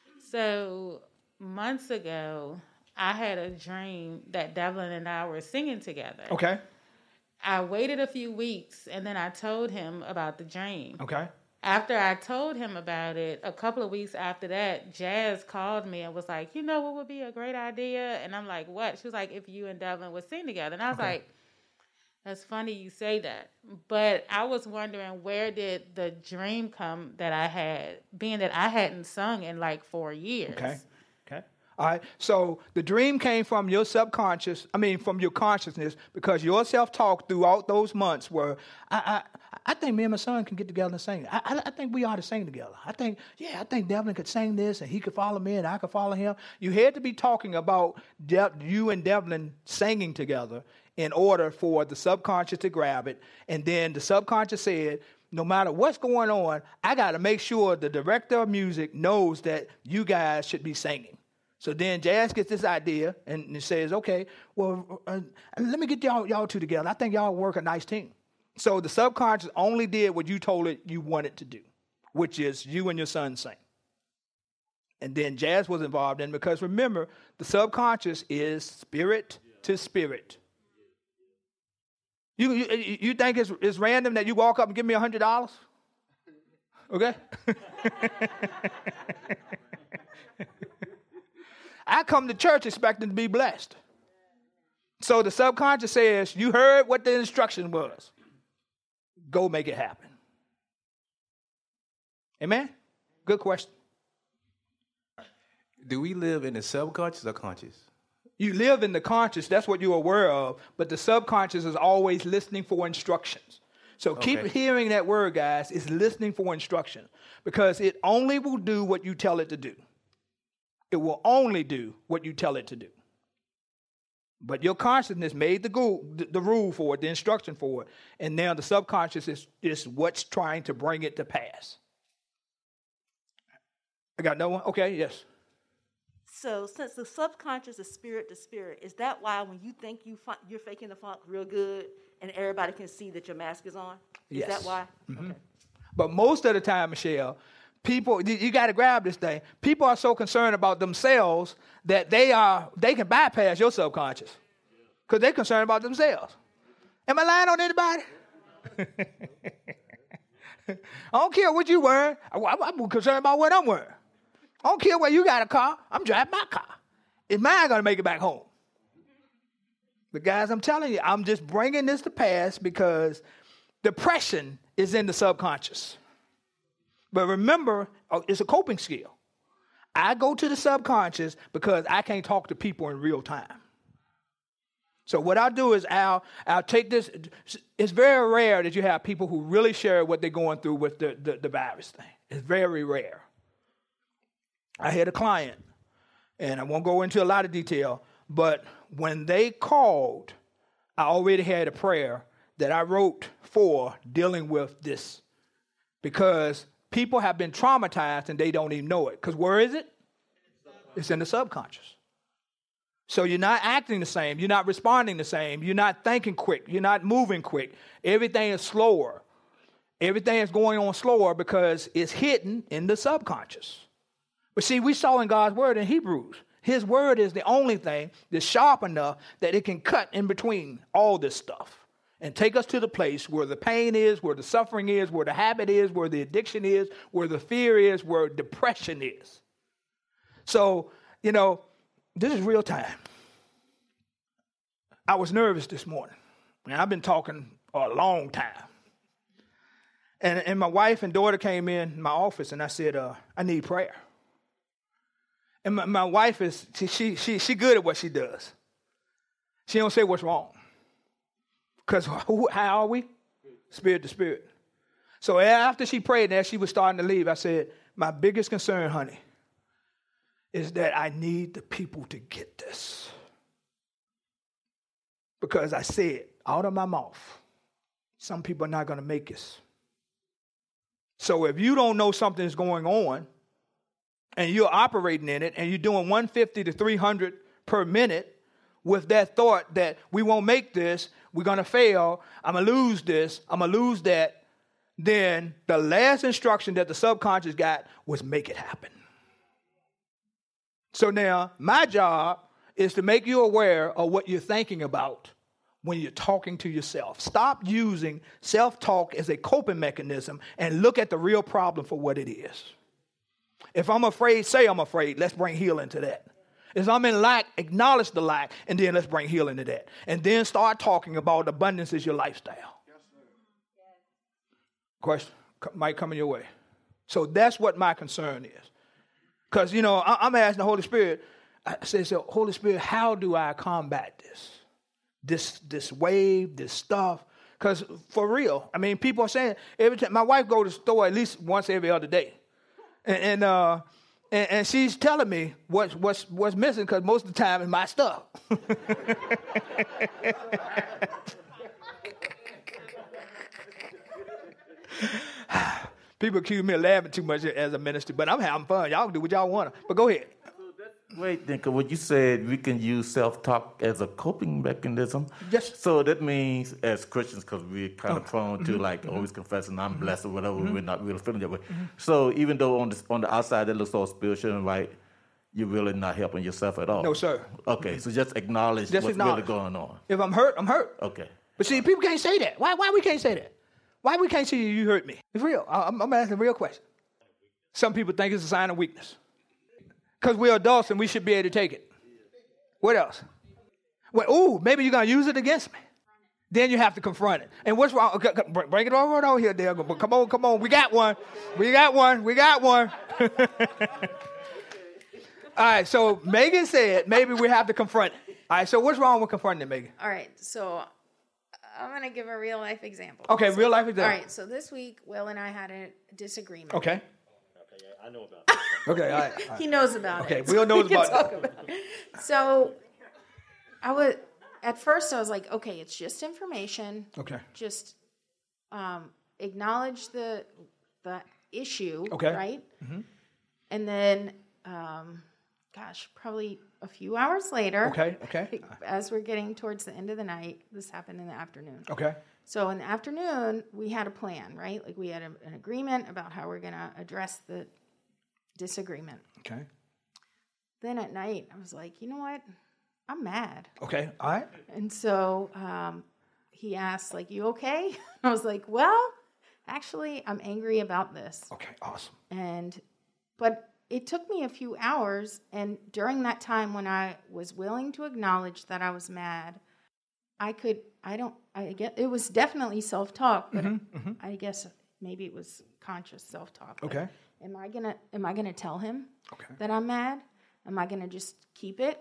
So months ago, I had a dream that Devlin and I were singing together. Okay. I waited a few weeks and then I told him about the dream. Okay. After I told him about it, a couple of weeks after that, Jazz called me and was like, what would be a great idea? And I'm like, what? She was like, if you and Devlin would sing together. And I was like, that's funny you say that. But I was wondering, where did the dream come that I had, being that I hadn't sung in like 4 years? Okay. All right. So the dream came from your from your consciousness, because your self-talk throughout those months were, I think me and my son can get together and sing. I think we ought to sing together. I think Devlin could sing this and he could follow me and I could follow him. You had to be talking about you and Devlin singing together in order for the subconscious to grab it. And then the subconscious said, no matter what's going on, I got to make sure the director of music knows that you guys should be singing. So then Jazz gets this idea and says, okay, well, let me get y'all two together. I think y'all work a nice team. So the subconscious only did what you told it you wanted to do, which is you and your son sing. And then Jazz was involved in, because remember, the subconscious is spirit to spirit. You think it's random that you walk up and give me $100? Okay? I come to church expecting to be blessed. So the subconscious says, you heard what the instruction was. Go make it happen. Amen? Good question. Do we live in the subconscious or conscious? You live in the conscious. That's what you're aware of. But the subconscious is always listening for instructions. So keep hearing that word, guys. It's listening for instruction. Because it only will do what you tell it to do. It will only do what you tell it to do. But your consciousness made the rule for it, the instruction for it. And now the subconscious is what's trying to bring it to pass. I got no one? Okay, yes. So since the subconscious is spirit to spirit, is that why when you think you're faking the funk real good and everybody can see that your mask is on? Is that why? Mm-hmm. Okay. But most of the time, Michelle, people, you got to grab this thing. People are so concerned about themselves that they can bypass your subconscious because they're concerned about themselves. Am I lying on anybody? I don't care what you wearing. I'm concerned about what I'm wearing. I don't care where you got a car. I'm driving my car. Is mine going to make it back home? But guys, I'm telling you, I'm just bringing this to pass because depression is in the subconscious. But remember, it's a coping skill. I go to the subconscious because I can't talk to people in real time. So what I'll do is I'll take this. It's very rare that you have people who really share what they're going through with the virus thing. It's very rare. I had a client, and I won't go into a lot of detail, but when they called, I already had a prayer that I wrote for dealing with this, because people have been traumatized and they don't even know it. Because where is it? It's in the subconscious. So you're not acting the same. You're not responding the same. You're not thinking quick. You're not moving quick. Everything is slower. Everything is going on slower because it's hidden in the subconscious. But see, we saw in God's word in Hebrews, his word is the only thing that's sharp enough that it can cut in between all this stuff and take us to the place where the pain is, where the suffering is, where the habit is, where the addiction is, where the fear is, where depression is. So, this is real time. I was nervous this morning. And I've been talking a long time. And my wife and daughter came in my office, and I said, I need prayer. And my wife is, she good at what she does. She don't say what's wrong. Because how are we? Spirit to spirit. So after she prayed and as she was starting to leave, I said, my biggest concern, honey, is that I need the people to get this. Because I said out of my mouth, some people are not going to make this. So if you don't know something's going on and you're operating in it and you're doing 150 to 300 per minute with that thought that we won't make this, we're going to fail, I'm going to lose this, I'm going to lose that, then the last instruction that the subconscious got was make it happen. So now my job is to make you aware of what you're thinking about when you're talking to yourself. Stop using self-talk as a coping mechanism and look at the real problem for what it is. If I'm afraid, say I'm afraid. Let's bring healing to that. If I'm in lack, acknowledge the lack, and then let's bring healing to that. And then start talking about abundance is your lifestyle. Yes, sir. Question might come in your way. So that's what my concern is. Because, I'm asking the Holy Spirit, I say, so Holy Spirit, how do I combat this wave, this stuff? Because for real, people are saying, every time my wife goes to the store at least once every other day. And she's telling me what's missing, because most of the time it's my stuff. People accuse me of laughing too much as a minister, but I'm having fun. Y'all can do what y'all want to. But go ahead. Wait, then, because what you said, we can use self-talk as a coping mechanism. Yes. So that means, as Christians, because we're kind of prone to always confessing, I'm blessed or whatever, we're not really feeling that way. So even though on the outside that looks all spiritual and right, you're really not helping yourself at all. No, sir. Okay, so just acknowledge what's really going on. If I'm hurt, I'm hurt. Okay. But see, people can't say that. Why we can't say that? Why we can't say you hurt me? It's real. I'm asking a real question. Some people think it's a sign of weakness. Because we're adults and we should be able to take it. What else? Well, maybe you're going to use it against me. Then you have to confront it. And what's wrong? Okay, bring it over here, Dale. Come on. We got one. All right, so Megan said maybe we have to confront it. All right, so what's wrong with confronting it, Megan? All right, so I'm going to give a real life example. Okay, real life example. All right, so this week, Will and I had a disagreement. Okay. I know about it. Okay, all right. He knows about it. Okay, Will knows about it. So at first I was like, okay, it's just information. Okay. Just acknowledge the issue, okay. Right? Mm-hmm. And then, probably a few hours later. Okay. As we're getting towards the end of the night, this happened in the afternoon. Okay. So in the afternoon, we had a plan, right? Like we had an agreement about how we're going to address the disagreement. Okay. Then at night, I was like, you know what? I'm mad. Okay, all right. And so he asked, like, you okay? I was like, well, actually, I'm angry about this. Okay, awesome. But it took me a few hours, and during that time when I was willing to acknowledge that I was mad, it was definitely self-talk, but I guess maybe it was conscious self-talk. Okay. Am I gonna tell him that I'm mad? Am I gonna just keep it?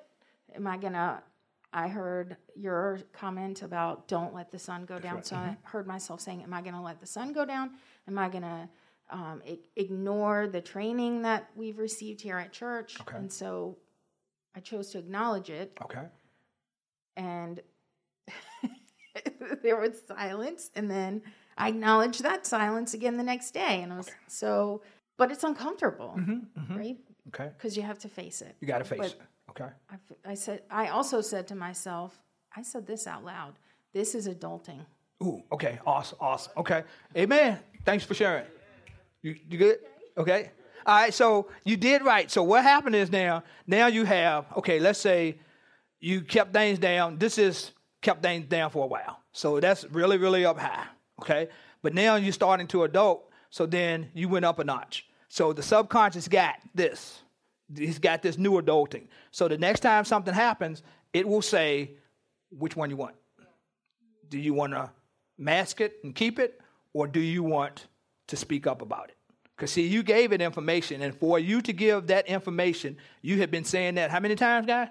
I heard your comment about don't let the sun go down. Right. So I heard myself saying, am I gonna let the sun go down? Am I gonna ignore the training that we've received here at church? Okay. And so I chose to acknowledge it. Okay. And there was silence, and then I acknowledged that silence again the next day, and I was but it's uncomfortable, right? Okay. Because you have to face it. You got to face it. Okay. I also said to myself, I said this out loud. This is adulting. Ooh, okay. Awesome. Okay. Amen. Thanks for sharing. You good? Okay. All right, so you did right. So what happened is now you have, okay, let's say you kept things down. Kept things down for a while. So that's really, really up high, okay? But now you're starting to adult, so then you went up a notch. So the subconscious got this. He's got this new adulting. So the next time something happens, it will say which one you want. Do you want to mask it and keep it, or do you want to speak up about it? Because, see, you gave it information, and for you to give that information, you have been saying that how many times, guys?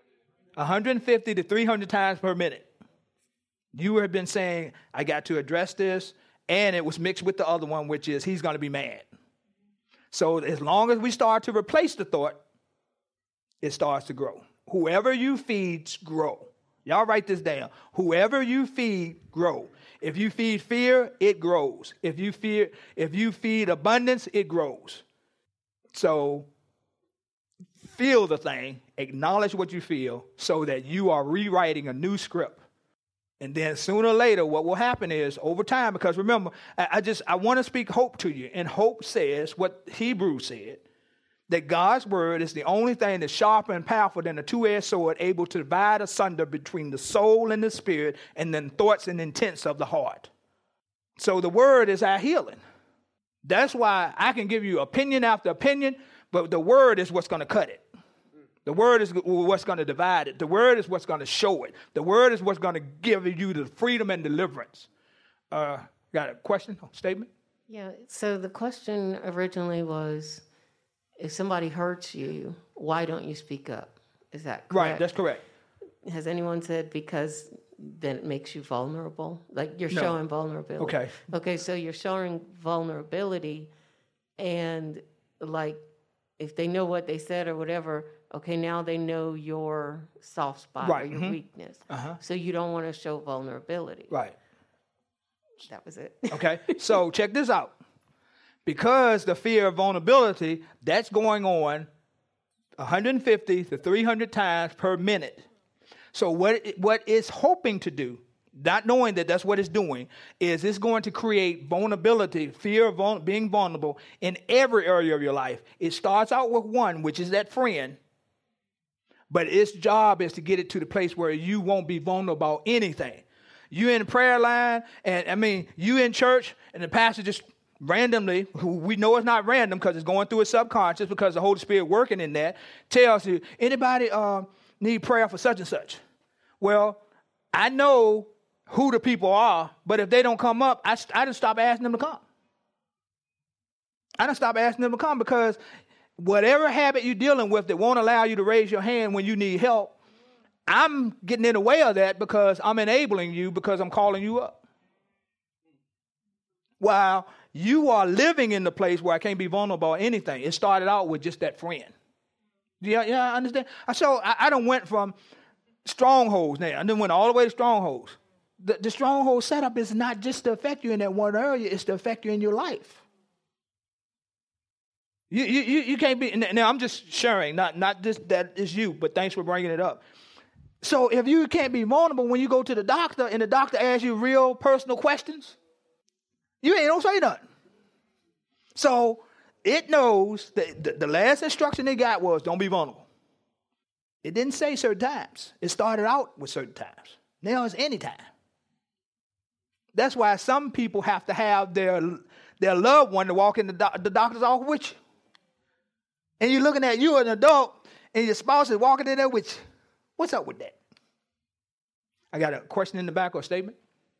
150 to 300 times per minute. You have been saying, I got to address this, and it was mixed with the other one, which is he's going to be mad. So as long as we start to replace the thought, it starts to grow. Whoever you feed, grow. Y'all write this down. Whoever you feed, grow. If you feed fear, it grows. If you feed abundance, it grows. So feel the thing, acknowledge what you feel, so that you are rewriting a new script. And then sooner or later, what will happen is over time, because remember, I want to speak hope to you. And hope says what Hebrews said, that God's word is the only thing that's sharper and powerful than a two-edged sword, able to divide asunder between the soul and the spirit, and then thoughts and intents of the heart. So the word is our healing. That's why I can give you opinion after opinion, but the word is what's going to cut it. The word is what's going to divide it. The word is what's going to show it. The word is what's going to give you the freedom and deliverance. Got a question or statement? Yeah, so the question originally was, if somebody hurts you, why don't you speak up? Is that correct? Right, that's correct. Has anyone said because then it makes you vulnerable? Like you're No. showing vulnerability. Okay. Okay, so you're showing vulnerability, and like if they know what they said or whatever, okay, now they know your soft spot or Right, your mhm. weakness. Uh-huh. So you don't want to show vulnerability. Right. That was it. Okay, so check this out. Because the fear of vulnerability, that's going on 150 to 300 times per minute. So what it's hoping to do, not knowing that that's what it's doing, is it's going to create vulnerability, fear of being vulnerable in every area of your life. It starts out with one, which is that friend. But its job is to get it to the place where you won't be vulnerable about anything. You in the prayer line, and you in church, and the pastor just randomly, who we know it's not random because it's going through his subconscious because the Holy Spirit working in that, tells you, anybody need prayer for such and such? Well, I know who the people are, but if they don't come up, I just stop asking them to come. I don't stop asking them to come because whatever habit you're dealing with that won't allow you to raise your hand when you need help, I'm getting in the way of that because I'm enabling you because I'm calling you up. While you are living in the place where I can't be vulnerable about anything. It started out with just that friend. Yeah, I understand. So I done went from strongholds now. I done went all the way to strongholds. The stronghold setup is not just to affect you in that one area, it's to affect you in your life. You can't be, now I'm just sharing, not just that is you, but thanks for bringing it up. So if you can't be vulnerable when you go to the doctor and the doctor asks you real personal questions, you don't say nothing. So it knows that the last instruction they got was don't be vulnerable. It didn't say certain times. It started out with certain times. Now it's any time. That's why some people have to have their loved one to walk in the doctor's office with you. And you're looking at you, an adult, and your spouse is walking in there with you. What's up with that? I got a question in the back or a statement.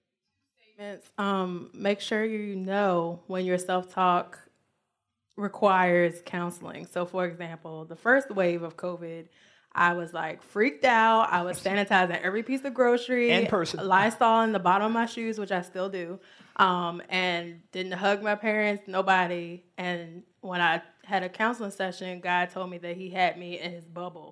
Make sure you know when your self-talk requires counseling. So, for example, the first wave of COVID, I was like freaked out. I was sanitizing every piece of grocery. In person. Lysol in the bottom of my shoes, which I still do. And didn't hug my parents, nobody. And when I had a counseling session, God told me that he had me in his bubble.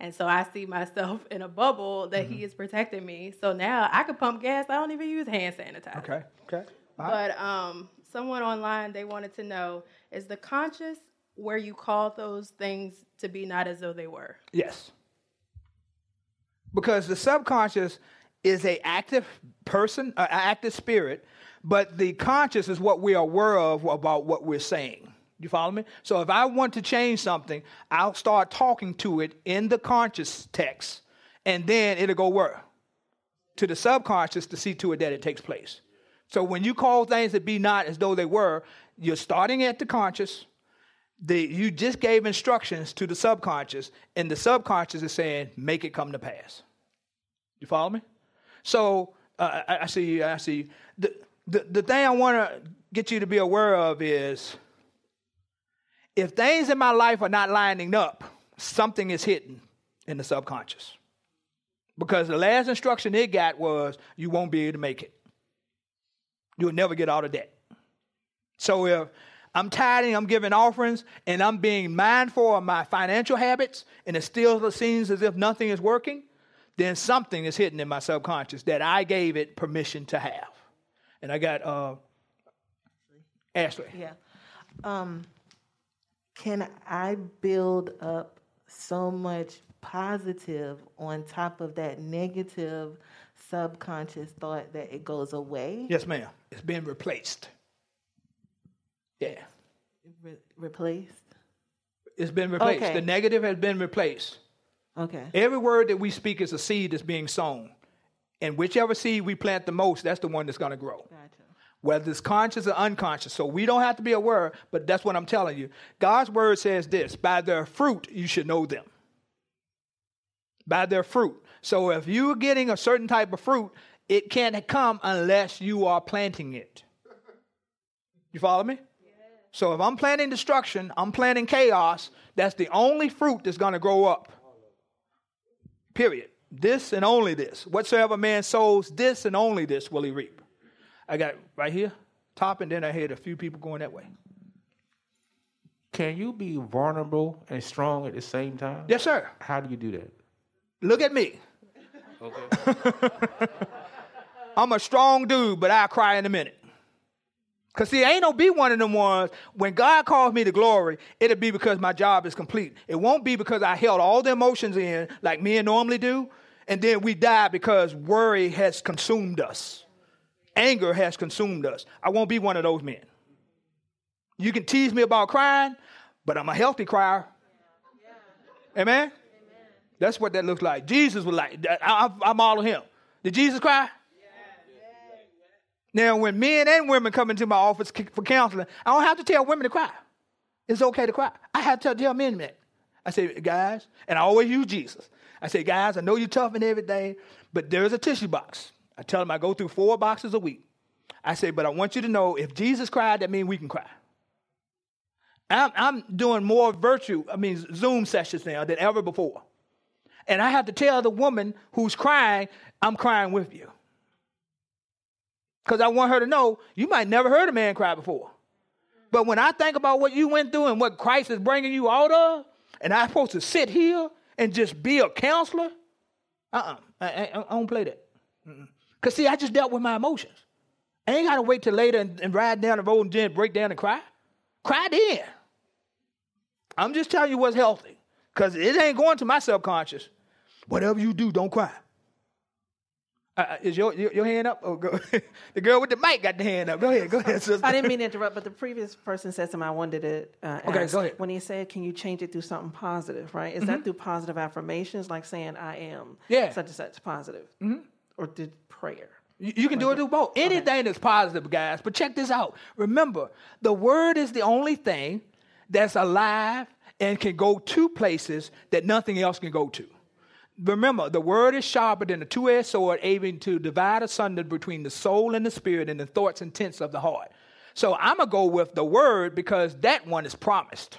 And so I see myself in a bubble that he is protecting me. So now I can pump gas. I don't even use hand sanitizer. Okay. But someone online, they wanted to know, is the conscious where you call those things to be not as though they were? Yes. Because the subconscious is an active person, an active spirit, but the conscious is what we are aware of about what we're saying. You follow me? So if I want to change something, I'll start talking to it in the conscious text, and then it'll go where? To the subconscious to see to it that it takes place. So when you call things that be not as though they were, you're starting at the conscious. You just gave instructions to the subconscious, and the subconscious is saying, make it come to pass. You follow me? So I see. The thing I want to get you to be aware of is, if things in my life are not lining up, something is hidden in the subconscious. Because the last instruction it got was, you won't be able to make it. You'll never get out of debt. So if I'm tithing, I'm giving offerings, and I'm being mindful of my financial habits, and it still seems as if nothing is working, then something is hidden in my subconscious that I gave it permission to have. And I got Ashley. Yeah. Can I build up so much positive on top of that negative subconscious thought that it goes away? Yes, ma'am. It's been replaced. Yeah. Replaced? It's been replaced. Okay. The negative has been replaced. Okay. Every word that we speak is a seed that's being sown. And whichever seed we plant the most, that's the one that's going to grow. Gotcha. Whether it's conscious or unconscious. So we don't have to be aware, but that's what I'm telling you. God's word says this: by their fruit you should know them. By their fruit. So if you're getting a certain type of fruit, it can't come unless you are planting it. You follow me? So if I'm planting destruction, I'm planting chaos, that's the only fruit that's going to grow up. Period. This and only this. Whatsoever man sows, this and only this will he reap. I got it right here, top, and then I had a few people going that way. Can you be vulnerable and strong at the same time? Yes, sir. How do you do that? Look at me. Okay. I'm a strong dude, but I'll cry in a minute. Because, see, I ain't gonna be one of them ones, when God calls me to glory, it'll be because my job is complete. It won't be because I held all the emotions in like men normally do, and then we die because worry has consumed us. Anger has consumed us. I won't be one of those men. You can tease me about crying, but I'm a healthy crier. Amen? That's what that looks like. Jesus was like, I model him. Did Jesus cry? Now, when men and women come into my office for counseling, I don't have to tell women to cry. It's okay to cry. I have to tell men that. I say, guys, and I always use Jesus. I say, guys, I know you're tough and everything, but there's a tissue box. I tell them I go through 4 boxes a week. I say, but I want you to know, if Jesus cried, that means we can cry. I'm doing more Zoom sessions now than ever before. And I have to tell the woman who's crying, I'm crying with you. Because I want her to know, you might never heard a man cry before. But when I think about what you went through and what Christ is bringing you out of, and I'm supposed to sit here and just be a counselor, I don't play that. Because, see, I just dealt with my emotions. I ain't got to wait till later and ride down the road and then break down and cry. Cry then. I'm just telling you what's healthy. Because it ain't going to my subconscious. Whatever you do, don't cry. Is your hand up? Oh, go. The girl with the mic got the hand up. Go ahead, sister. I didn't mean to interrupt, but the previous person said something I wanted to ask. Okay, go ahead. When he said, can you change it through something positive, right? Is that through positive affirmations, like saying, I am such and such positive? Or through prayer? You can do it through both. Anything that's positive, guys. But check this out. Remember, the word is the only thing that's alive and can go to places that nothing else can go to. Remember, the word is sharper than a two-edged sword, able to divide asunder between the soul and the spirit and the thoughts and intents of the heart. So I'm going to go with the word because that one is promised.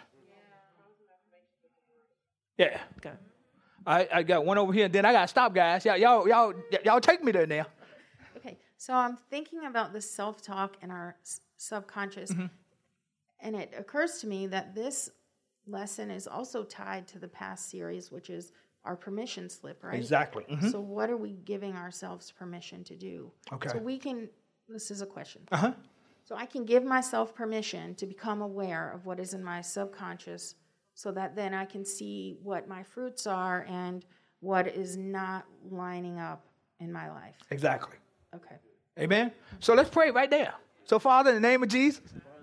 Yeah. Okay. I got one over here, and then I got to stop, guys. Y'all take me there now. Okay, so I'm thinking about the self-talk and our subconscious, and it occurs to me that this lesson is also tied to the past series, which is our permission slip, right? Exactly. Mhm. So what are we giving ourselves permission to do? Okay. So we can, this is a question. Uh-huh. So I can give myself permission to become aware of what is in my subconscious so that then I can see what my fruits are and what is not lining up in my life. Exactly. Okay. Amen. So let's pray right there. So, Father, in the name of Jesus,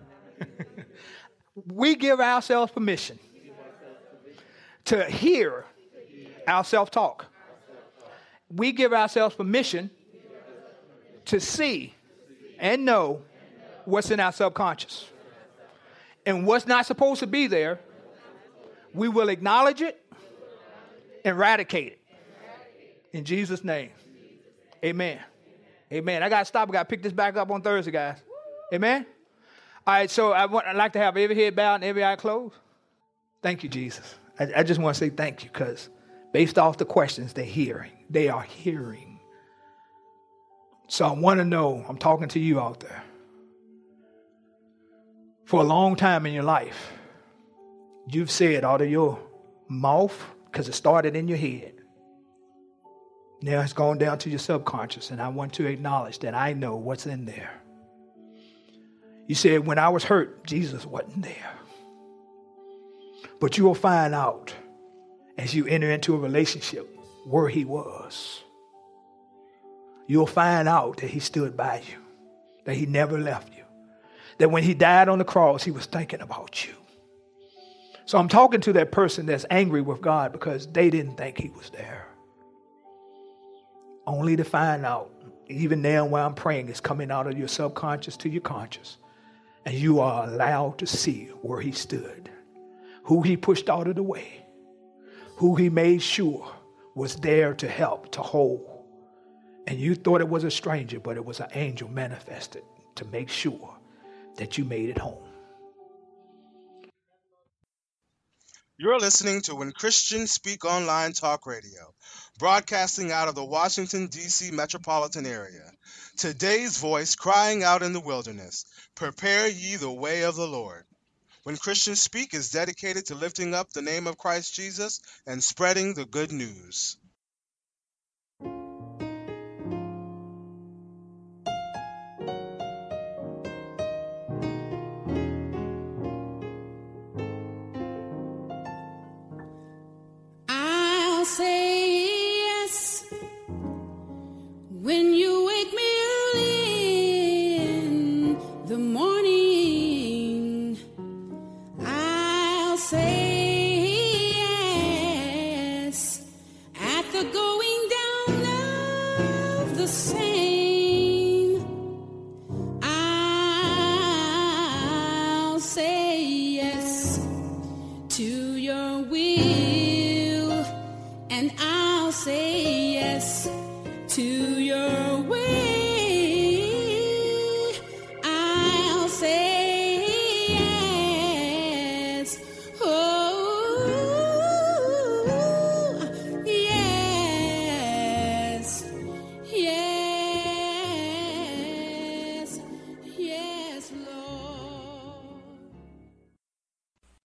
we give ourselves permission to hear our self-talk. We give ourselves permission to see and know what's in our subconscious. And what's not supposed to be there, we will acknowledge it and eradicate it. In Jesus' name. Amen. Amen. I got to stop. I got to pick this back up on Thursday, guys. Amen. All right, so I'd like to have every head bowed and every eye closed. Thank you, Jesus. I just want to say thank you because based off the questions they're hearing, they are hearing. So I want to know, I'm talking to you out there. For a long time in your life, you've said out of your mouth, because it started in your head, now it's gone down to your subconscious, and I want to acknowledge that I know what's in there. You said, when I was hurt, Jesus wasn't there. But you will find out as you enter into a relationship where he was. You'll find out that he stood by you, that he never left you, that when he died on the cross, he was thinking about you. So I'm talking to that person that's angry with God because they didn't think he was there. Only to find out, even now while I'm praying, it's coming out of your subconscious to your conscious. And you are allowed to see where he stood, who he pushed out of the way, who he made sure was there to help, to hold. And you thought it was a stranger, but it was an angel manifested to make sure that you made it home. You're listening to When Christians Speak Online Talk Radio, broadcasting out of the Washington, D.C. metropolitan area. Today's voice crying out in the wilderness, prepare ye the way of the Lord. When Christians Speak is dedicated to lifting up the name of Christ Jesus and spreading the good news. I'll say